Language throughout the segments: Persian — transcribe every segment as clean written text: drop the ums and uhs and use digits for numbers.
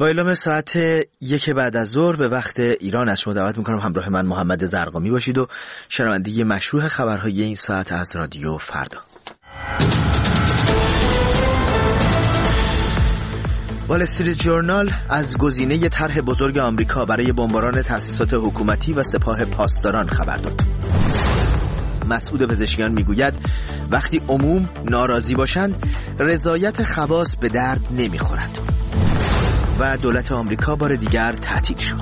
با اعلام ساعت 1 بعد از ظهر به وقت ایران از شما دعوت میکنم همراه من محمد زرقامی باشید و شنونده مشروع خبرهای این ساعت از رادیو فردا. وال استریت ژورنال از گزینه طرح بزرگ آمریکا برای بمباران تأسیسات حکومتی و سپاه پاسداران خبر داد. مسعود پزشکیان میگوید وقتی عموم ناراضی باشند رضایت خواص به درد نمیخورد. و دولت آمریکا بار دیگر تعطیل شد.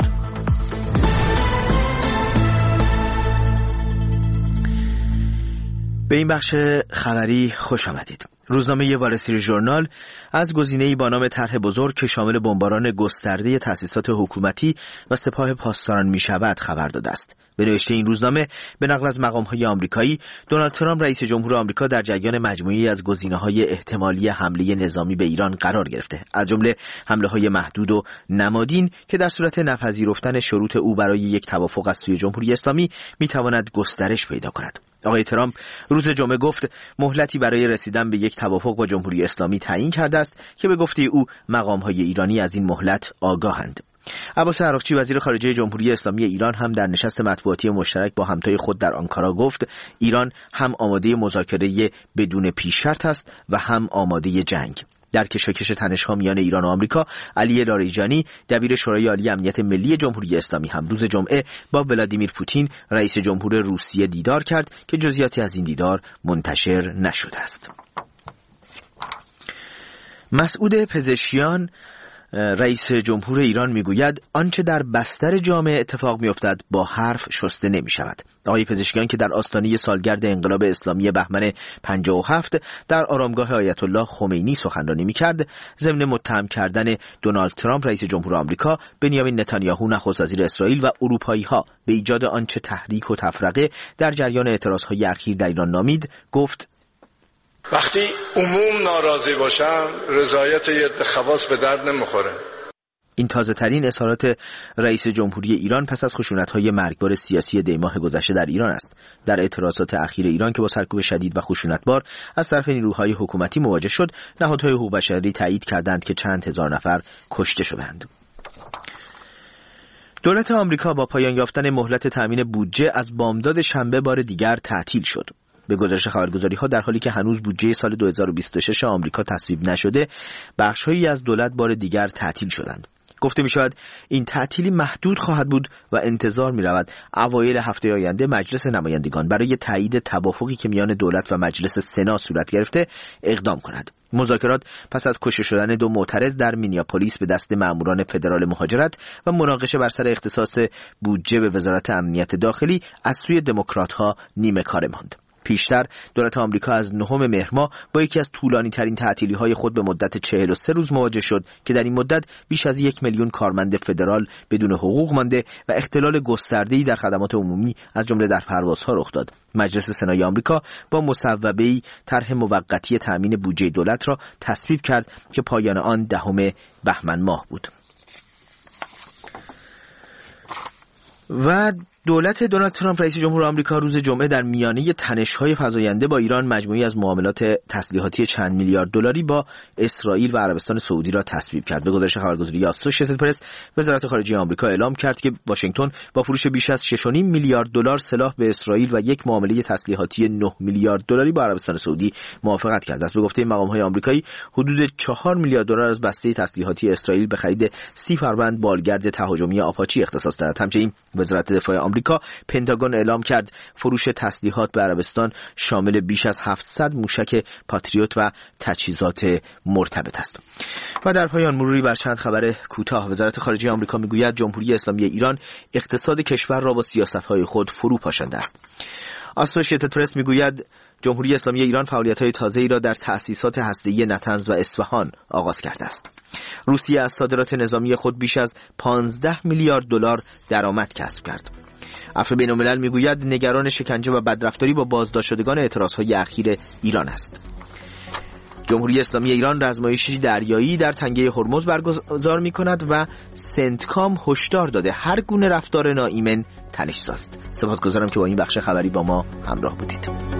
به این بخش خبری خوش آمدید. روزنامه وال استریت ژورنال از گزینه‌ای با نام طرح بزرگ که شامل بمباران گسترده تأسیسات حکومتی و سپاه پاسداران می‌شود خبر داده است. به نوشته این روزنامه به نقل از مقام‌های آمریکایی، دونالد ترامپ رئیس جمهور آمریکا در جریان مجموعه‌ای از گزینه‌های احتمالی حمله نظامی به ایران قرار گرفته، از جمله حمله‌های محدود و نمادین که در صورت نپذیرفتن شروط او برای یک توافق از سوی جمهوری اسلامی می‌تواند گسترش پیدا کند. آقای ترامپ روز جمعه گفت مهلتی برای رسیدن به یک توافق با جمهوری اسلامی تعیین کرده است که به گفته او مقام‌های ایرانی از این مهلت آگاهند. عباس عراقچی وزیر خارجه جمهوری اسلامی ایران هم در نشست مطبوعاتی مشترک با همتای خود در آنکارا گفت ایران هم آماده مذاکره بدون پیش‌شرط است و هم آماده جنگ. در کشاکش تنش‌ها میان ایران و آمریکا، علی لاریجانی دبیر شورای عالی امنیت ملی جمهوری اسلامی هم روز جمعه با ولادیمیر پوتین رئیس جمهور روسیه دیدار کرد که جزئیاتی از این دیدار منتشر نشده است. مسعود پزشکیان رئیس جمهور ایران میگوید آنچه در بستر جامعه اتفاق میافتد با حرف شسته نمی شود. آقای پزشکیان که در آستانه سالگرد انقلاب اسلامی بهمن 57 در آرامگاه آیت الله خمینی سخنرانی میکرد، ضمن متهم کردن دونالد ترامپ رئیس جمهور آمریکا، بنیامین نتانیاهو نخست وزیر اسرائیل و اروپایی‌ها به ایجاد آنچه تحریک و تفرقه در جریان اعتراضهای اخیر در ایران نامید، گفت وقتی عموم ناراضی باشن رضایت یه خواص به درد نمیخوره. این تازه ترین اظهارات رئیس جمهوری ایران پس از خشونت‌های مرگبار سیاسی دیماه گذشته در ایران است. در اعتراضات اخیر ایران که با سرکوب شدید و خشونتبار از طرف نیروهای حکومتی مواجه شد، نهادهای حقوق بشری تایید کردند که چند هزار نفر کشته شدند. دولت آمریکا با پایان یافتن مهلت تامین بودجه از بامداد شنبه بار دیگر تعطیل شد. به گزارش خبرگزاری‌ها در حالی که هنوز بودجه سال 2026 آمریکا تصویب نشده، بخش‌هایی از دولت بار دیگر تعطیل شدند. گفته می‌شود این تعطیلی محدود خواهد بود و انتظار می‌رود اوایل هفته آینده مجلس نمایندگان برای تایید توافقی که میان دولت و مجلس سنا صورت گرفته اقدام کند. مذاکرات پس از کشته شدن دو معترض در مینیاپولیس به دست ماموران فدرال مهاجرت و مناقشه بر سر اختصاص بودجه به وزارت امنیت داخلی از سوی دموکرات‌ها نیمه کاره ماند. پیشتر دولت آمریکا از 9 مهر ماه با یکی از طولانی ترین تعطیلی‌های خود به مدت 43 روز مواجه شد که در این مدت بیش از 1 میلیون کارمند فدرال بدون حقوق مانده و اختلال گسترده‌ای در خدمات عمومی از جمله در پروازها رخ داد. مجلس سنای آمریکا با مصوبه‌ای طرح موقتی تأمین بودجه دولت را تصویب کرد که پایان آن 10 بهمن ماه بود. و دولت دونالد ترامپ رئیس جمهور آمریکا روز جمعه در میانه تنش‌های فزاینده با ایران مجموعی از معاملات تسلیحاتی چند میلیارد دلاری با اسرائیل و عربستان سعودی را تصویب کرد. به گزارش خبرگزاری آسوشیتد پرس، وزارت خارجه آمریکا اعلام کرد که واشنگتن با فروش بیش از 6.5 میلیارد دلار سلاح به اسرائیل و یک معامله تسلیحاتی 9 میلیارد دلاری با عربستان سعودی موافقت کرده است. به گفته مقام‌های آمریکایی، حدود 4 میلیارد دلار از بسته تسلیحاتی اسرائیل به خرید 30 فروند بالگرد تهاجمی آپاچی اختصاص دارد. همچنین وزارت دفاع آمریکا پنتاگون اعلام کرد فروش تسلیحات به عربستان شامل بیش از 700 موشک پاتریوت و تجهیزات مرتبط است. و در پایان مروری بر چند خبر کوتاه. وزارت خارجه آمریکا میگوید جمهوری اسلامی ایران اقتصاد کشور را با سیاست‌های خود فرو پاشانده است. آسوشیتد پرس میگوید جمهوری اسلامی ایران فعالیت‌های تازه‌ای را در تأسیسات هسته‌ای نطنز و اصفهان آغاز کرده است. روسیه از صادرات نظامی خود بیش از 15 میلیارد دلار درآمد کسب کرد. عفو بین‌الملل میگوید نگران شکنجه و بدرفتاری با بازداشت شدگان اعتراضهای اخیر ایران است. جمهوری اسلامی ایران رزمایشی دریایی در تنگه هرمز برگزار می‌کند و سنتکام هشدار داده هر گونه رفتار ناایمن تنش‌زاست. سپاسگزارم که با این بخش خبری با ما همراه بودید.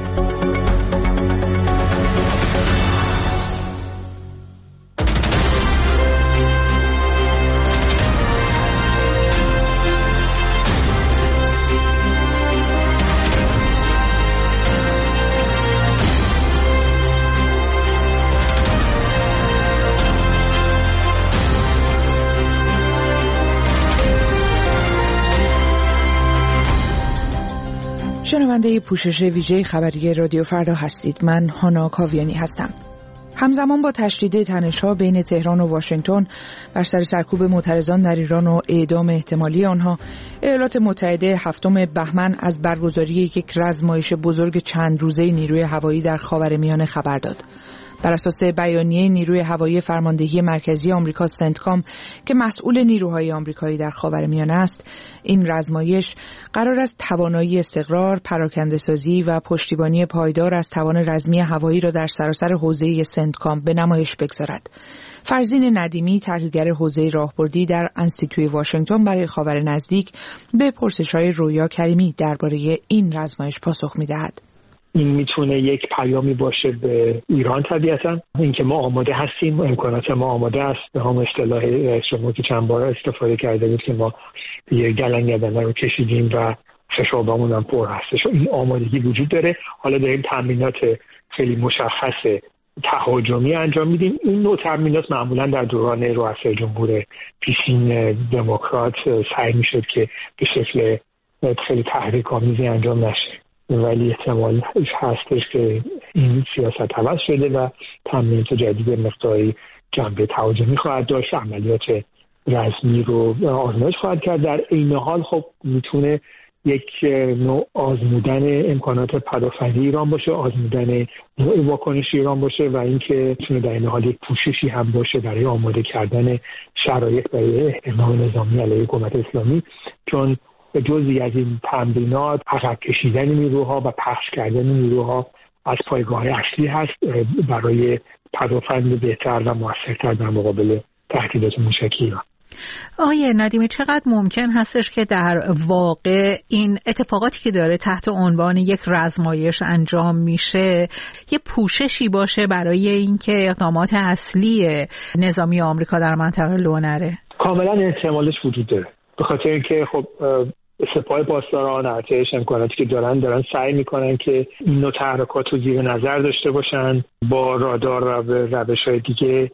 شنونده پوشش ویژه خبری رادیو فردا هستید. من هانا کاویانی هستم. همزمان با تشدید تنش‌ها بین تهران و واشنگتن بر سر سرکوب معترضان در ایران و اعدام احتمالی آنها، ایالات متحده 7 بهمن از برگزاری یک رزمایش بزرگ چند روزه نیروی هوایی در خاورمیانه خبر داد. بر اساس بیانیه نیروی هوایی فرماندهی مرکزی آمریکا سنتکام که مسئول نیروهای آمریکایی در خاورمیانه است، این رزمایش قرار است توانایی استقرار، پراکنده‌سازی و پشتیبانی پایدار از توان رزمی هوایی را در سراسر حوزه سنتکام به نمایش بگذارد. فرزین ندیمی، تحلیلگر حوزه راهبردی در انستیتوی واشنگتن برای خاور نزدیک، به پرسش‌های رویا کریمی درباره این رزمایش پاسخ می‌دهد. این میتونه یک پیامی باشه به ایران، طبیعتا اینکه ما آماده هستیم، امکانات ما آماده است. به هم اصطلاح رئیس جمهور که چند بار استفاده کرده بود که ما یه گلنگ بدنه رو کشیدیم و خشابامون هم پر هستش. این آمادگی وجود داره. حالا داریم تمرینات خیلی مشخص تهاجمی انجام میدیم. این نوع تمرینات معمولا در دوران رؤسای جمهور پیشین دموکرات سعی میشد که به شکل خیلی تحریک‌آمیزی انجام نشه، ولی احتمال هستش که این سیاست عوض شده و تمرینات جدید مقداری جنبه تهاجمی خواهد داشت، عملیات رزمی رو آزمایش خواهد کرد. در این حال خب میتونه یک نوع آزمودن امکانات پدافندی ایران باشه، آزمودن نوع واکنش ایران باشه و اینکه میتونه در این حال یک پوششی هم باشه برای آماده کردن شرایط برای احتمال نظامی علیه حکومت اسلامی، چون جزئی از این تمرینات عقب کشیدن نیروها و پخش کردن نیروها از پایگاه اصلی هست برای پدافند بهتر و موثرتر در مقابل تهدیدات موشکی ایران. آقای ندیمی، چقدر ممکن هستش که در واقع این اتفاقاتی که داره تحت عنوان یک رزمایش انجام میشه یه پوششی باشه برای اینکه اقدامات اصلی نظامی آمریکا در منطقه لو نره؟ کاملا احتمالش وجود داره، به خاطر اینکه خب سپاه پاسداران، ارتش، امکاناتی که دارن سعی میکنن که این نوع تحرکات رو زیر نظر داشته باشن با رادار و روش‌های دیگه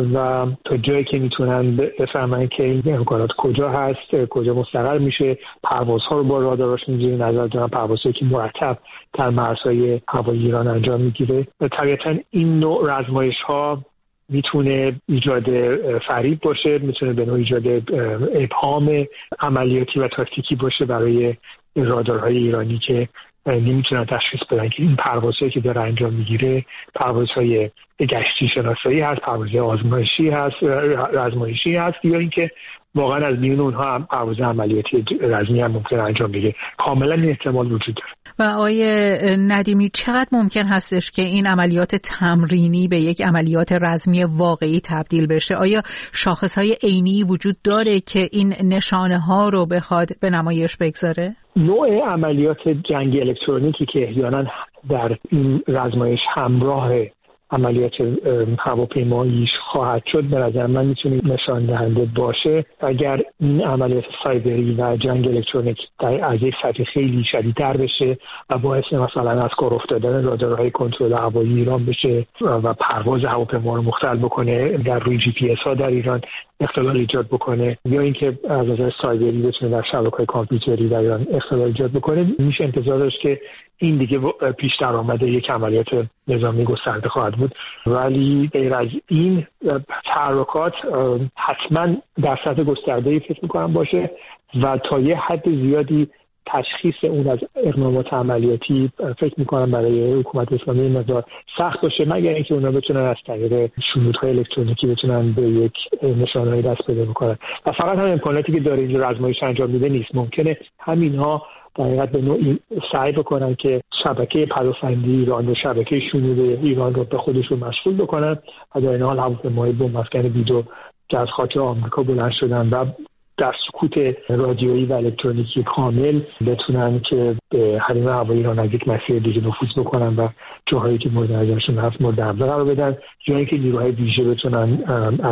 و تا جایی که میتونن بفهمن که این امکانات کجا هست، کجا مستقر میشه، پروازها رو با رادارشون زیر نظر دارن، پروازهایی که مرتب در مرزهای هوایی ایران انجام میگیره. طبیعتا این نوع رزمایش‌ها میتونه ایجاد فریب باشه، میتونه به نوع ایجاد ابهام عملیاتی و تاکتیکی باشه برای رادارهای ایرانی که نمیتونن تشخیص بدن که این پروازهایی که داره انجام میگیره پروازهای گشتی شناسایی هست، پروازهای آزمایشی هست، رزمایشی هست، یا اینکه واقعا از میون اونها هم پرواز عملیاتی رزمی هم ممکن انجام بگیره. کاملا این احتمال وجود داره. و آقای ندیمی، چقدر ممکن هستش که این عملیات تمرینی به یک عملیات رزمی واقعی تبدیل بشه؟ آیا شاخصهای عینی وجود داره که این نشانه ها رو بخواد به نمایش بگذاره؟ نوع عملیات جنگی الکترونیکی که احیانا در این رزمایش همراه عملیات هواپیماییش خواهد شد، به نظر من میتونه نشان دهنده باشه. اگر این عملیات سایبری و جنگ الکترونیک از یک سطح خیلی شدیدتر بشه و باعث مثلا از کار افتادن رادارهای کنترل هوایی ایران بشه و پرواز هواپیما رو مختل بکنه، در روی جی پی اس ها در ایران اختلال ایجاد بکنه، یا اینکه از نظر سایبری بتونه در شبکه‌های کامپیوتری در ایران اختلال ایجاد بکنه، میشه انتظار داشت که این دیگه پیش درآمد یک عملیات نظامی گسترده خواهد بود. ولی غیر از این تحرکات حتما در سطح گسترده‌ای فکر می‌کنم باشه و تا یه حد زیادی تشخیص اون از اقدامات عملیاتی فکر می‌کنم برای حکومت اسلامی مقدار سخت باشه، مگر اینکه اونا بتونن از طریق شنودهای الکترونیکی بتونن به یک نشانه‌ای دست پیدا بکنن. و فقط هم امکاناتی که داره اینجا رزمایش انجام میده نیست، ممکنه همینها در حقیقت به نوعی سعی بکنن که شبکه پدافندی ایران و شبکه شنود ایران رو به خودشون مشغول بکنن و در این حال هواپیمای بمب افکن بیدو که از خاک آمریکا بلند شدن و در سکوت رادیویی و الکترونیکی کامل بتونن که به حریم هوایی ایران از یک مسیر دیگه نفوذ بکنن و جاهایی که مورد نظرشون هست مورد حمله قرار بدن، یا اینکه نیروهای ویژه بتونن